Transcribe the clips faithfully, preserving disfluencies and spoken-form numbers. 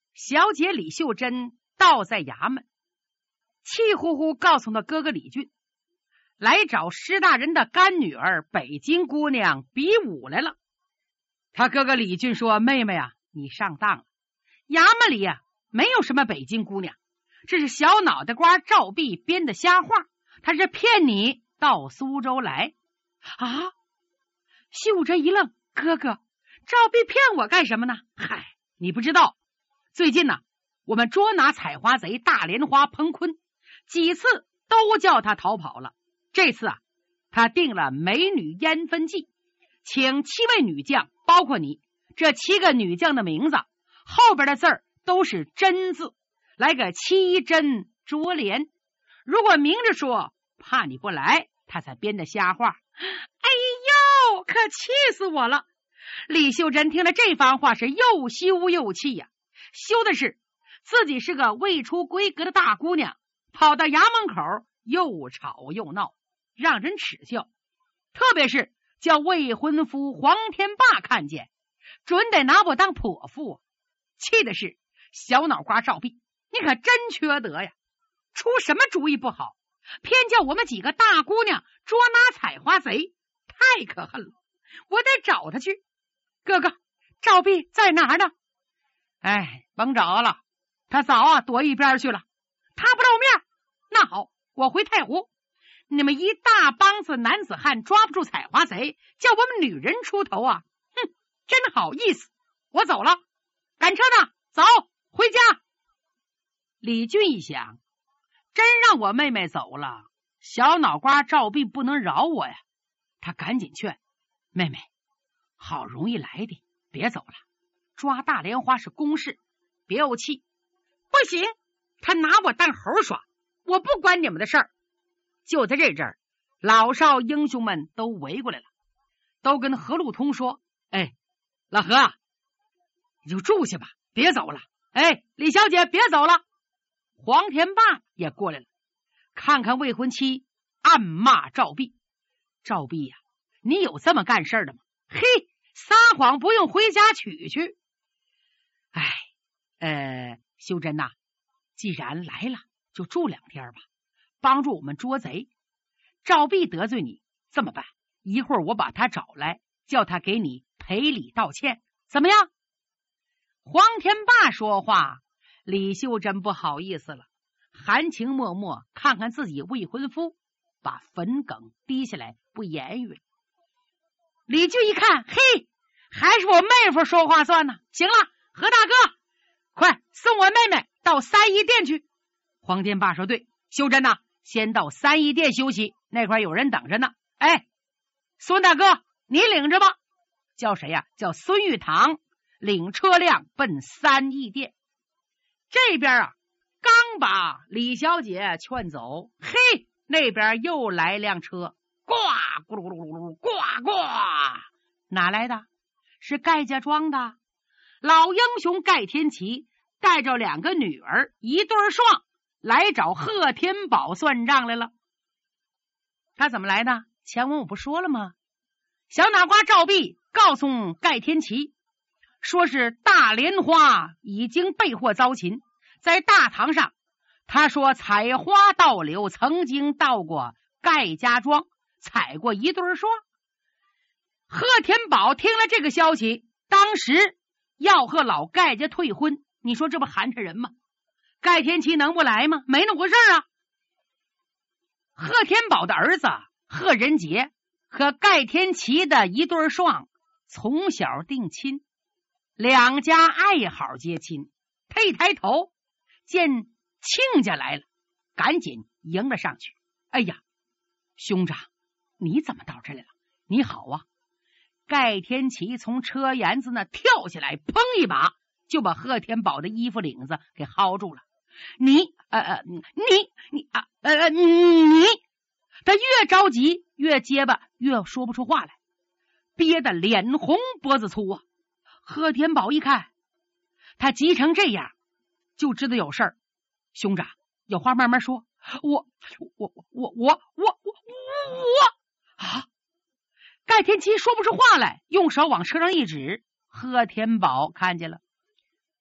小姐李秀珍倒在衙门，气呼呼告诉那哥哥李俊，来找施大人的干女儿北京姑娘比武来了。他哥哥李俊说：妹妹啊，你上当了，衙门里啊没有什么北京姑娘，这是小脑袋瓜赵弼编的瞎话，他是骗你到苏州来啊。秀珍一愣，哥哥，赵弼骗我干什么呢？嗨，你不知道，最近呢、啊，我们捉拿采花贼大莲花彭坤，几次都叫他逃跑了。这次啊，他定了美女烟分计，请七位女将，包括你，这七个女将的名字后边的字儿都是真字，来个七针捉连。如果明着说怕你不来，他才编的瞎话。哎呦，可气死我了！李秀珍听了这番话是又羞又气呀、啊，羞的是自己是个未出闺阁的大姑娘，跑到衙门口又吵又闹，让人耻笑。特别是叫未婚夫黄天霸看见，准得拿我当泼妇。气的是小脑瓜赵弼，你可真缺德呀！出什么主意不好，偏叫我们几个大姑娘捉拿采花贼，太可恨了！我得找他去。哥哥，赵弼在哪儿呢？哎，甭找了，他早啊躲一边去了。他不露面，那好，我回太湖。你们一大帮子男子汉抓不住采花贼，叫我们女人出头啊！哼，真好意思。我走了，赶车呢，走回家。李俊一想，真让我妹妹走了，小脑瓜赵弼不能饶我呀。他赶紧劝妹妹，好容易来的，别走了，抓大莲花是公事，别怄气。不行，他拿我当猴耍，我不管你们的事儿。就在这阵儿，老少英雄们都围过来了，都跟何路通说：哎，老何啊，你就住下吧，别走了。哎，李小姐别走了。黄天霸也过来了，看看未婚妻，暗骂赵弼。赵弼呀、啊，你有这么干事的吗？嘿，撒谎不用回家取去。哎，呃，秀珍呐、啊，既然来了，就住两天吧，帮助我们捉贼。赵弼得罪你，这么办？一会儿我把他找来，叫他给你赔礼道歉，怎么样？黄天霸说话，李秀珍不好意思了，含情脉脉看看自己未婚夫，把粉梗低下来，不言语了。李俊一看，嘿，还是我妹夫说话算呢。行了，何大哥，快送我妹妹到三义殿去。黄天霸说：对，秀珍呐、啊，先到三义殿休息，那块有人等着呢。哎，孙大哥，你领着吧。叫谁呀、啊？叫孙玉堂，领车辆奔三义殿。这边啊，刚把李小姐劝走，嘿，那边又来辆车，呱咕噜噜噜噜，呱呱，哪来的？是盖家庄的老英雄盖天齐，带着两个女儿，一对双，来找贺天宝算账来了。他怎么来的？前文我不说了吗？小脑瓜赵弼告诉盖天齐，说是大莲花已经被获遭擒，在大堂上，他说采花盗柳曾经到过盖家庄，采过一对双。贺天宝听了这个消息，当时要和老盖家退婚，你说这不寒碜人吗？盖天齐能不来吗？没那回事啊。贺天宝的儿子贺仁杰和盖天齐的一对双从小定亲，两家爱好接亲。他一抬头见亲家来了，赶紧迎了上去。哎呀，兄长，你怎么到这来了？你好啊。盖天齐从车沿子那跳下来，砰一把就把贺天宝的衣服领子给薅住了。你呃呃你你啊呃你他越着急越结巴，越说不出话来，憋得脸红脖子粗啊。贺天宝一看他急成这样，就知道有事儿。兄长，有话慢慢说。我我我我我我我我啊！盖天齐说不出话来，用手往车上一指。贺天宝看见了，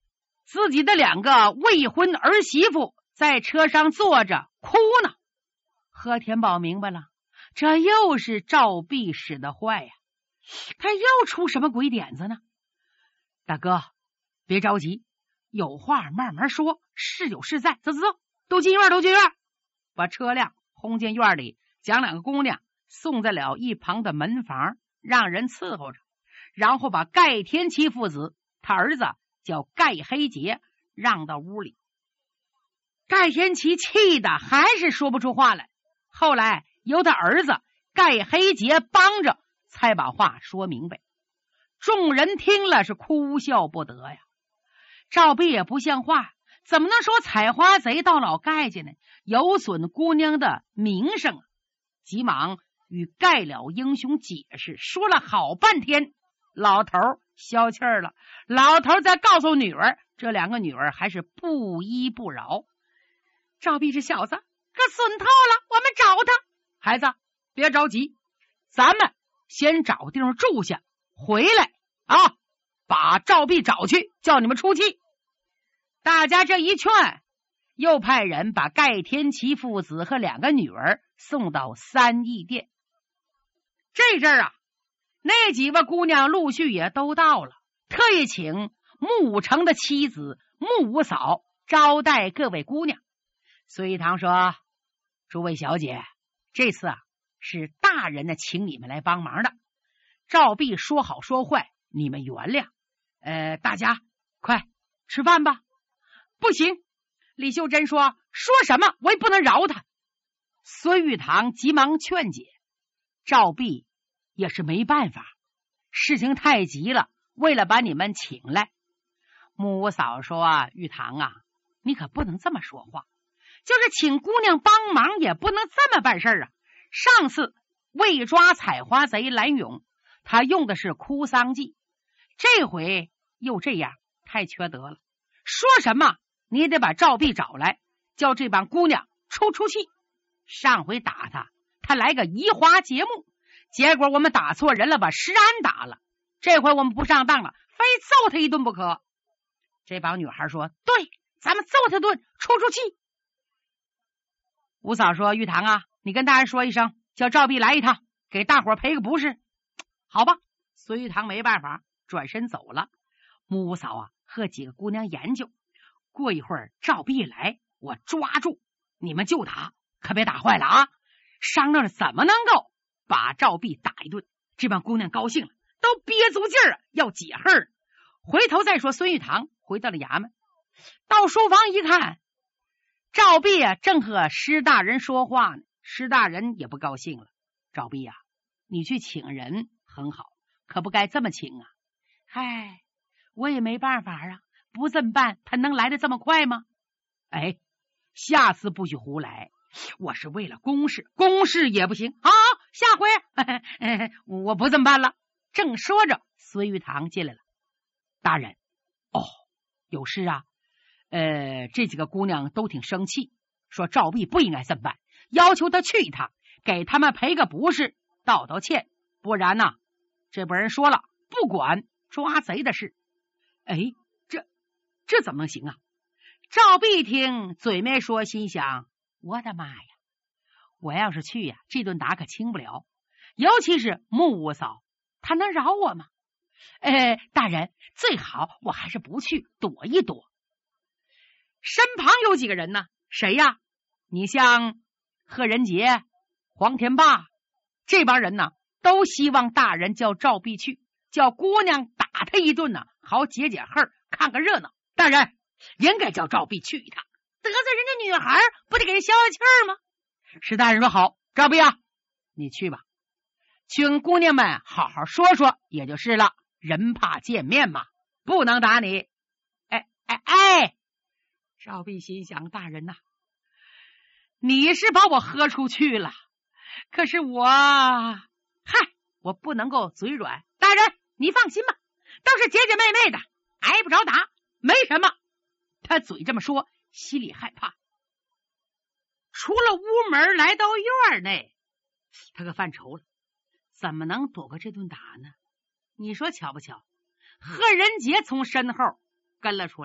自己的两个未婚儿媳妇在车上坐着哭呢。贺天宝明白了，这又是赵弼使的坏呀，他又出什么鬼点子呢？大哥，别着急，有话慢慢说，是有是在。走走走，都进院，都进院，把车辆轰进院里，将两个姑娘送在了一旁的门房，让人伺候着，然后把盖天齐父子，他儿子叫盖黑杰，让到屋里。盖天齐气的还是说不出话来，后来由他儿子盖黑杰帮着才把话说明白。众人听了是哭笑不得呀。赵弼也不像话，怎么能说采花贼到老盖家呢？有损姑娘的名声啊！急忙与盖了英雄解释，说了好半天，老头消气儿了。老头再告诉女儿，这两个女儿还是不依不饶。赵弼这小子可损透了，我们找他。孩子别着急，咱们先找地方住下，回来啊，把赵弼找去，叫你们出气。大家这一劝，又派人把盖天齐父子和两个女儿送到三义殿。这阵儿啊，那几位姑娘陆续也都到了，特意请穆武成的妻子穆五嫂招待各位姑娘。隋玉堂说：诸位小姐，这次啊是大人呢请你们来帮忙的，赵弼说好说坏，你们原谅。呃，大家快吃饭吧。不行，李秀珍说，说什么我也不能饶他。孙玉堂急忙劝解，赵弼也是没办法，事情太急了，为了把你们请来。穆五嫂说啊，玉堂啊，你可不能这么说话，就是请姑娘帮忙也不能这么办事啊。上次为抓采花贼蓝勇，他用的是哭丧计，这回又这样，太缺德了。说什么你得把赵弼找来，叫这帮姑娘出出气。上回打他，他来个移花接木，结果我们打错人了，把施安打了。这回我们不上当了，非揍他一顿不可。这帮女孩说，对，咱们揍他顿，出出气。五嫂说，玉堂啊，你跟大人说一声，叫赵弼来一趟，给大伙赔个不是。好吧，孙玉堂没办法，转身走了。穆五嫂啊和几个姑娘研究，过一会儿赵弼来，我抓住你们就打，可别打坏了啊！商量着怎么能够把赵弼打一顿。这帮姑娘高兴了，都憋足劲儿啊，要解恨。回头再说，孙玉堂回到了衙门，到书房一看，赵弼啊正和施大人说话呢。施大人也不高兴了，赵弼啊，你去请人很好，可不该这么请啊。唉，我也没办法啊，不这么办他能来得这么快吗？哎，下次不许胡来，我是为了公事，公事也不行。好，下回呵呵我不这么办了。正说着，孙玉堂进来了。大人，哦，有事啊？呃，这几个姑娘都挺生气，说赵弼不应该这么办，要求他去一趟，给他们赔个不是，道道歉，不然呢，这帮人说了，不管抓贼的事。哎，这这怎么能行啊？赵弼听嘴没说，心想，我的妈呀，我要是去呀，这顿打可轻不了，尤其是穆五嫂，他能饶我吗？呃，大人，最好我还是不去，躲一躲。身旁有几个人呢？谁呀？你像贺仁杰、黄天霸这帮人呢，都希望大人叫赵弼去，叫姑娘打他一顿呢，好解解恨，看个热闹。大人应该叫赵弼去一趟，得罪人家女孩，不得给人消消气儿吗？石大人说，好，赵弼啊，你去吧，去跟姑娘们好好说说也就是了，人怕见面嘛，不能打你。哎哎哎，赵弼心想，大人呐、啊，你是把我喝出去了，可是我嗨，我不能够嘴软。大人你放心吧，都是姐姐妹妹的，挨不着打，没什么。他嘴这么说，心里害怕。出了屋门，来到院内，他可犯愁了，怎么能躲过这顿打呢？你说巧不巧，贺仁杰从身后跟了出来。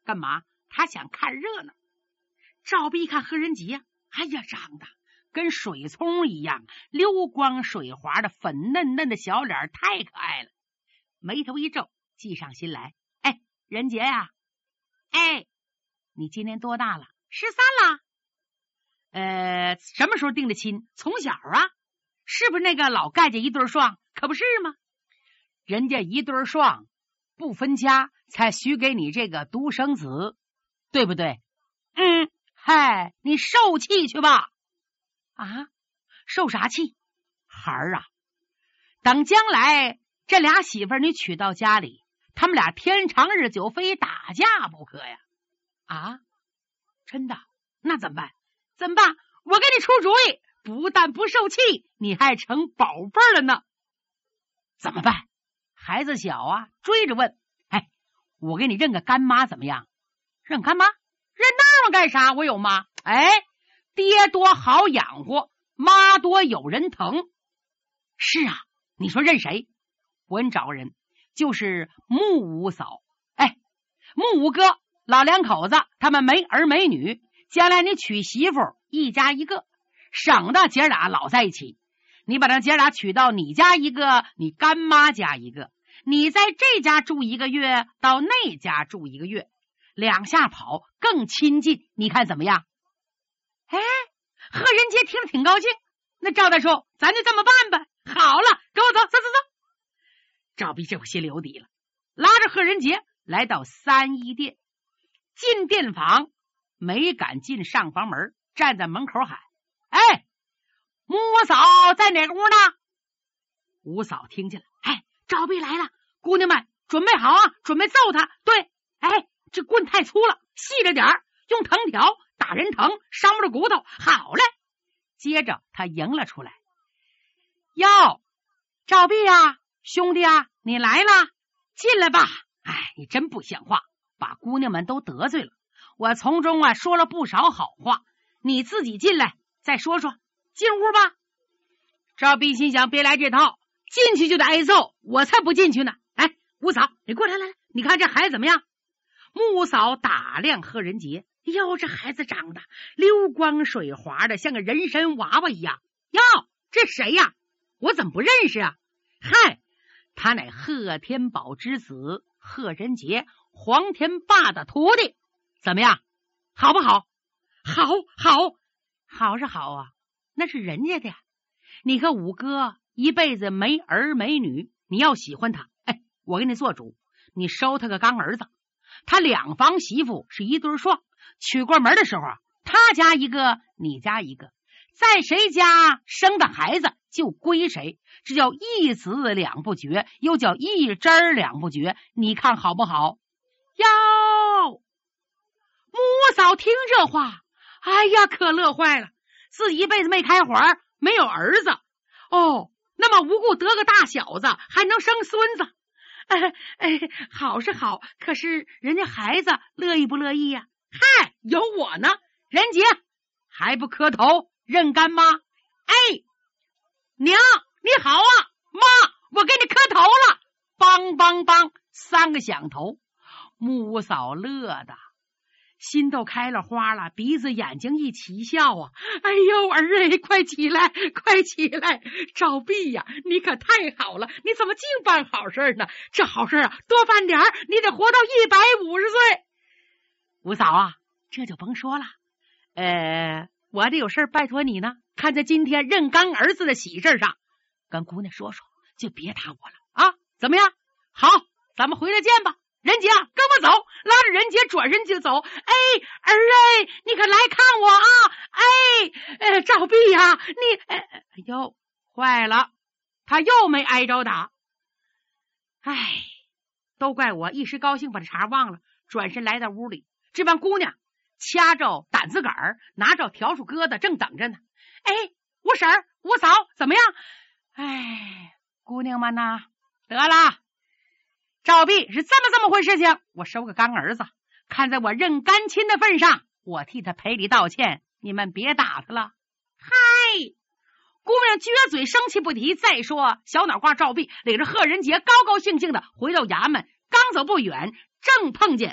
干嘛？他想看热闹。赵碧一看贺仁杰呀、啊，哎呀，长得跟水葱一样，溜光水滑的粉嫩嫩的小脸，太可爱了。眉头一皱，计上心来。哎，仁杰呀、啊，哎，你今年多大了？十三了。呃，什么时候定的亲？从小啊，是不是那个老盖家一对双？可不是吗？人家一对双不分家，才许给你这个独生子，对不对？嗯，嗨，你受气去吧。啊，受啥气？孩儿啊，等将来这俩媳妇儿你娶到家里，他们俩天长日久，非打架不可呀。啊，真的？那怎么办？怎么办？我给你出主意，不但不受气，你还成宝贝了呢。怎么办？孩子小啊，追着问。哎，我给你认个干妈怎么样？认干妈？认那玩意干啥？我有妈。哎，爹多好养活，妈多有人疼。是啊，你说认谁？我给你找个人，就是木五嫂。哎，木五哥老两口子，他们没儿没女，将来你娶媳妇一家一个，省得姐俩老在一起。你把那姐俩娶到你家一个，你干妈家一个，你在这家住一个月，到那家住一个月，两下跑更亲近，你看怎么样？哎，贺仁杰听了挺高兴。那赵大叔，咱就这么办吧。好了，跟我走，走走走。赵碧这回心里有底了，拉着贺仁杰来到三一店，进店房没敢进上房门，站在门口喊：哎，木嫂在哪个屋呢？五嫂听见了，哎，赵碧来了，姑娘们准备好啊，准备揍他。对，哎，这棍太粗了，细着点儿，用藤条打人疼，伤不着骨头。好嘞。接着他迎了出来。哟，赵碧啊，兄弟啊，你来了，进来吧。哎，你真不像话，把姑娘们都得罪了。我从中啊说了不少好话，你自己进来再说说。进屋吧。赵碧心想，别来这套，进去就得挨揍，我才不进去呢。哎，五嫂，你过来来来，你看这孩子怎么样？木嫂打量贺仁杰，哟，这孩子长得溜光水滑的，像个人参娃娃一样。哟，这谁呀？我怎么不认识啊？嗨，他乃贺天宝之子贺仁杰，黄天霸的徒弟。怎么样？好不好？好，好，好是好啊，那是人家的呀。你和五哥一辈子没儿没女，你要喜欢他，哎，我给你做主，你收他个干儿子。他两房媳妇是一对双，娶过门的时候啊，他家一个，你家一个，在谁家生的孩子就归谁，这叫一子两不绝，又叫一枝儿两不绝，你看好不好？哟，母嫂听这话，哎呀，可乐坏了，自己一辈子没开花，没有儿子哦，那么无故得个大小子，还能生孙子。哎哎，好是好，可是人家孩子乐意不乐意呀、啊？嗨，有我呢，仁杰还不磕头认干妈？哎，娘你好啊，妈我给你磕头了，梆梆梆三个响头。木嫂乐的心都开了花了，鼻子眼睛一起笑啊！哎呦儿哎，快起来快起来，赵碧呀、啊、你可太好了，你怎么净办好事呢？这好事啊多办点儿，你得活到一百五十岁。五嫂啊，这就甭说了，呃我得有事拜托你呢，看在今天认干儿子的喜事上，跟姑娘说说，就别打我了啊，怎么样？好，咱们回来见吧。仁杰，跟我走，拉着仁杰转身就走。哎，儿哎，你可来看我啊！哎，呃，赵碧呀、啊，你哎哎呦，坏了，他又没挨着打。哎，都怪我一时高兴把这茬忘了，转身来到屋里，这帮姑娘掐着胆子杆儿，拿着笤帚疙瘩，正等着呢。哎，五婶儿、五嫂怎么样？哎，姑娘们呐，得了。赵碧是这么这么回事情，我收个干儿子，看在我认干亲的份上，我替他赔礼道歉，你们别打他了。嗨，姑娘撅嘴生气不提。再说小脑瓜赵碧领着贺仁杰高高兴兴的回到衙门，刚走不远，正碰见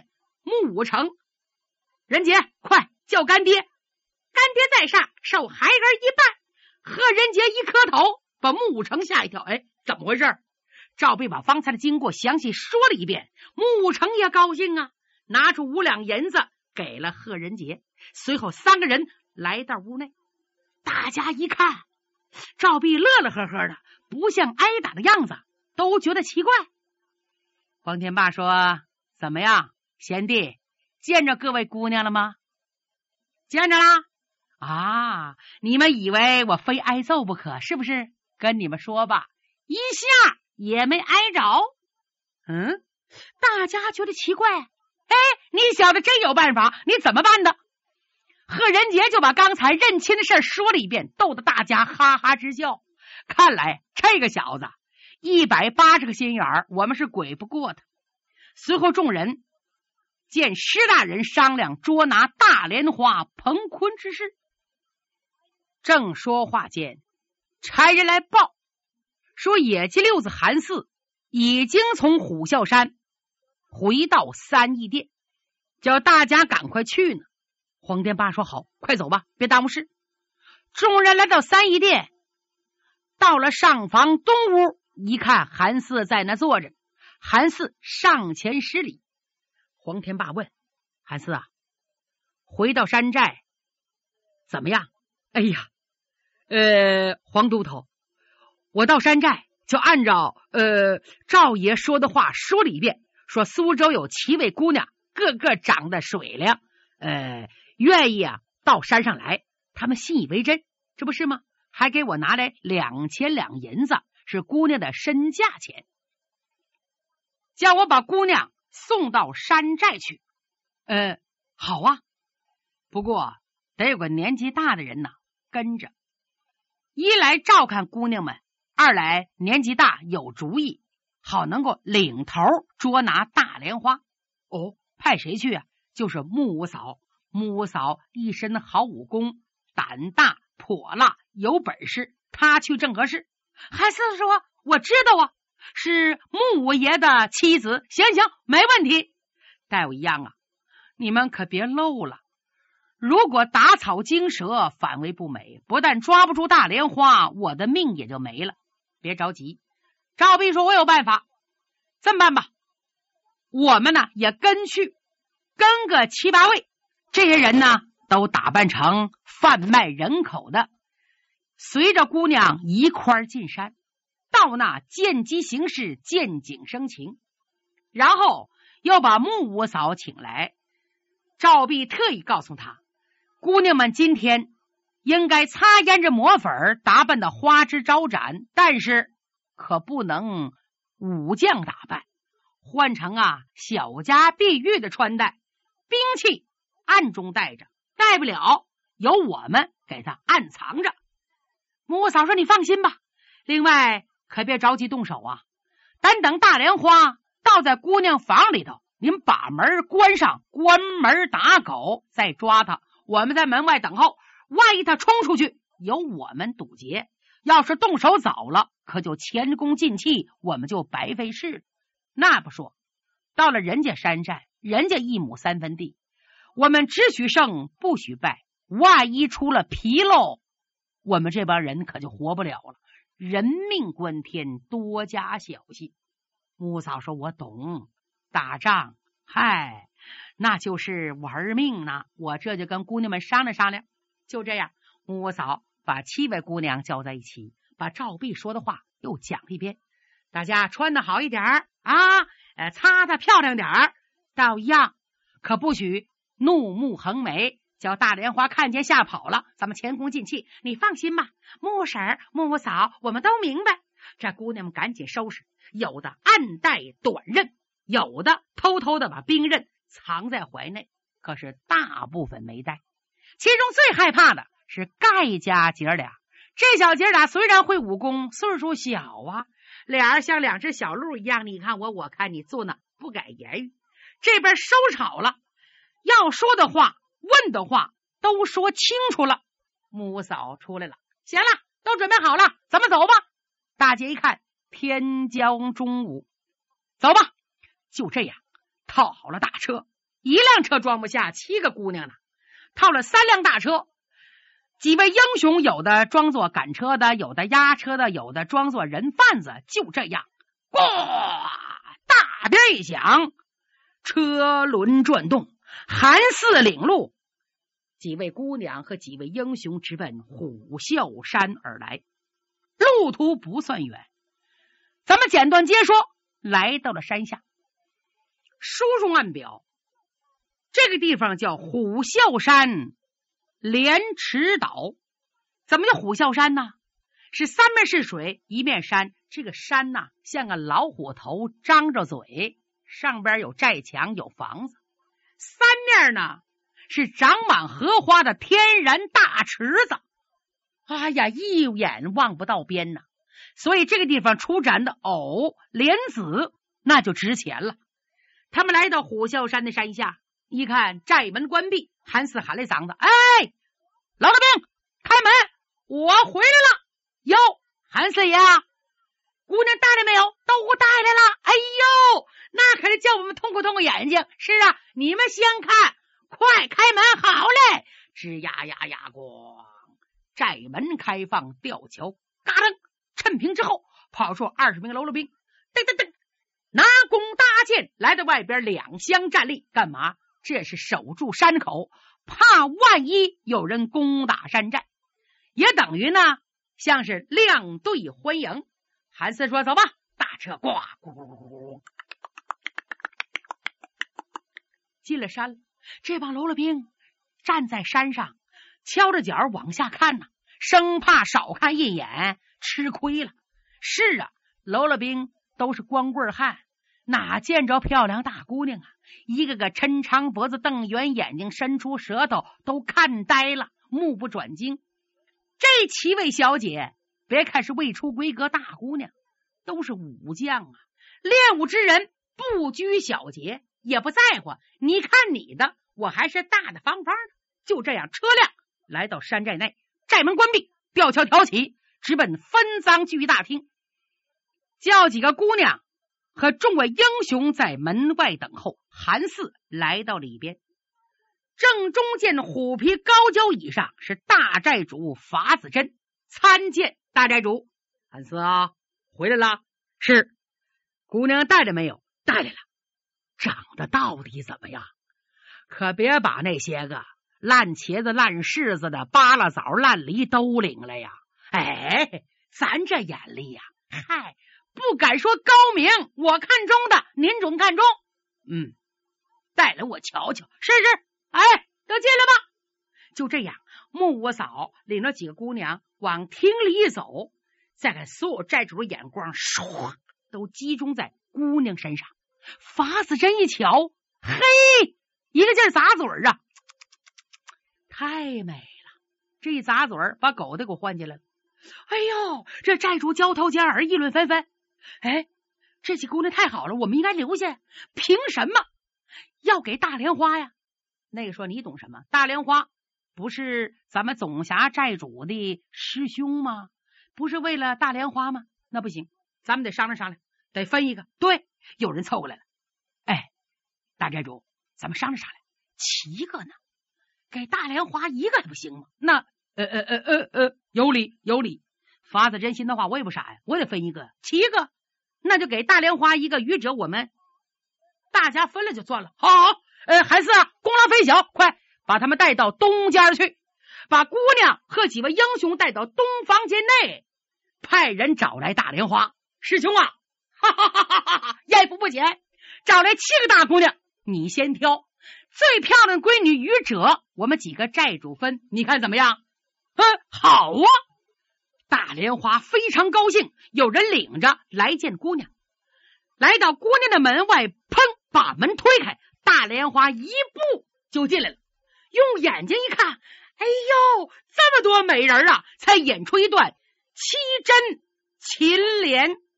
穆武成，仁杰，快叫干爹！干爹在上，受孩儿一拜。贺仁杰一磕头，把穆武成吓一跳。哎，怎么回事？赵备把方才的经过详细说了一遍。穆武成也高兴啊，拿出五两银子给了贺仁杰。随后三个人来到屋内，大家一看，赵备乐乐呵呵的，不像挨打的样子，都觉得奇怪。黄天霸说：怎么样，贤弟，见着各位姑娘了吗？见着啦。啊，你们以为我非挨揍不可是不是？跟你们说吧，一下也没挨着。嗯，大家觉得奇怪。哎，你小子真有办法，你怎么办的？贺仁杰就把刚才认亲的事说了一遍，逗得大家哈哈直笑。看来这个小子一百八十个心眼儿，我们是鬼不过他。随后众人见施大人商量捉拿大莲花彭坤之事，正说话间，差人来报说野鸡六子韩四已经从虎啸山回到三义殿，叫大家赶快去呢。黄天霸说：好，快走吧，别耽误事。众人来到三义殿，到了上房东屋，一看韩四在那坐着。韩四上前施礼。黄天霸问：韩四啊，回到山寨怎么样？哎呀，呃，黄都头，我到山寨就按照呃赵爷说的话说了一遍，说苏州有七位姑娘，个个长得水灵，呃，愿意啊到山上来，他们信以为真，这不是吗？还给我拿来两千两银子，是姑娘的身价钱，叫我把姑娘送到山寨去。呃，好啊，不过得有个年纪大的人呐跟着，一来照看姑娘们，二来年纪大有主意，好能够领头捉拿大莲花。哦，派谁去啊？就是穆五嫂。穆五嫂一身好武功，胆大泼辣，有本事，他去正合适。韩四说：我知道啊，是穆五爷的妻子。行行，没问题。待我一样啊，你们可别漏了，如果打草惊蛇，反为不美，不但抓不住大莲花，我的命也就没了。别着急。赵弼说：我有办法，这么办吧，我们呢也跟去，跟个七八位，这些人呢都打扮成贩卖人口的，随着姑娘一块进山，到那见机行事，见景生情，然后又把穆五嫂请来。赵弼特意告诉他，姑娘们今天应该擦胭脂抹粉，打扮的花枝招展，但是可不能武将打扮，换成啊小家碧玉的穿戴，兵器暗中带着，带不了由我们给他暗藏着。穆嫂说：你放心吧，另外可别着急动手啊，单等大莲花倒在姑娘房里头，您把门关上，关门打狗，再抓他，我们在门外等候，万一他冲出去，由我们堵截，要是动手早了，可就前功尽弃，我们就白费事了。那不说，到了人家山寨，人家一亩三分地，我们只许胜不许败，万一出了纰漏，我们这帮人可就活不了了。人命关天，多加小心。穆嫂说：我懂，打仗嗨，那就是玩命呢，我这就跟姑娘们商量商量。就这样，穆嫂把七位姑娘叫在一起，把赵弼说的话又讲一遍。大家穿的好一点啊，呃，擦的漂亮点儿，倒一样，可不许怒目横眉，叫大莲花看见吓跑了，咱们前功尽弃。你放心吧，穆婶儿、穆嫂，我们都明白。这姑娘们赶紧收拾，有的暗带短刃，有的偷偷的把兵刃藏在怀内，可是大部分没带。其中最害怕的是盖家姐俩，这小姐俩虽然会武功，岁数小啊，俩人像两只小鹿一样，你看我我看你，坐那不敢言语。这边收吵了，要说的话问的话都说清楚了。穆嫂出来了，行了，都准备好了，咱们走吧。大姐一看天将中午，走吧。就这样套好了大车， 一辆车装不下七个姑娘呢，套了三辆大车。几位英雄有的装作赶车的，有的押车的，有的装作人贩子。就这样，呱，大鞭一响，车轮转动，韩四领路，几位姑娘和几位英雄直奔虎啸山而来。路途不算远，咱们简短接说，来到了山下。书中暗表，这个地方叫虎啸山莲池岛。怎么叫虎啸山呢？是三面是水，一面山。这个山呐，像个老虎头，张着嘴，上边有寨墙，有房子。三面呢是长满荷花的天然大池子。哎呀，一眼望不到边呐，所以这个地方出产的藕、莲子那就值钱了。他们来到虎啸山的山下，一看寨门关闭，韩四喊了一嗓子：“哎，老老兵，开门，我回来了！”哟，韩四爷，姑娘带来没有？都带来了。哎呦，那可是叫我们痛快痛快眼睛。是啊，你们先看，快开门，好嘞！吱呀呀呀咣，寨门开放，吊桥嘎噔，趁平之后，跑出二十名喽啰兵，噔噔噔，拿弓搭箭，来到外边两相站立。干嘛？这是守住山口，怕万一有人攻打山寨，也等于呢像是亮队欢迎。韩四说：“走吧。”大车呱咕咕咕咕，进了山了。这帮喽啰兵站在山上，敲着脚往下看呢、啊，生怕少看一眼吃亏了。是啊，喽啰兵都是光棍汉，哪见着漂亮大姑娘啊？一个个抻长脖子，瞪圆眼睛，伸出舌头，都看呆了，目不转睛。这七位小姐，别看是未出闺阁大姑娘，都是武将啊，练武之人，不拘小节，也不在乎你看你的，我还是大大方方的。就这样，车辆来到山寨内，寨门关闭，吊桥挑起，直奔分赃聚义大厅，叫几个姑娘和众位英雄在门外等候。韩四来到里边，正中间虎皮高脚椅上是大寨主法子珍，参见大寨主。韩四啊，回来了。是。姑娘带了没有？带来了。长得到底怎么样？可别把那些个烂茄子、烂柿子的扒拉枣、烂梨都领了呀！哎，咱这眼力呀，嗨，不敢说高明，我看中的，您准看中。嗯，带来我瞧瞧。是是，哎，都进来吧。就这样，木屋嫂领着几个姑娘往厅里一走，再看所有寨主的眼光唰都集中在姑娘身上。法子珍一瞧，嘿，一个劲儿砸嘴儿啊，太美了！这一砸嘴儿，把狗的给我唤进来了。哎呦，这寨主交头接耳，议论纷纷。哎，这些姑娘太好了，我们应该留下。凭什么要给大莲花呀？那个说你懂什么？大莲花不是咱们总辖寨主的师兄吗？不是为了大莲花吗？那不行，咱们得商量商量，得分一个。对，有人凑过来了。哎，大寨主，咱们商量商量，七个呢，给大莲花一个还不行吗？那呃呃呃呃呃，有理有理。法子真心的话，我也不傻呀，我得分一个，七个，那就给大莲花一个，余者我们大家分了就算了。好好，呃，韩四啊，功劳非小，快把他们带到东间去，把姑娘和几位英雄带到东房间内，派人找来大莲花。师兄啊，哈哈哈哈哈哈，艳福不浅，找来七个大姑娘，你先挑最漂亮的闺女余者，我们几个寨主分，你看怎么样？嗯，好啊。大莲花非常高兴，有人领着来见姑娘。来到姑娘的门外，砰，把门推开，大莲花一步就进来了。用眼睛一看，哎呦，这么多美人啊，才演出一段七针秦莲。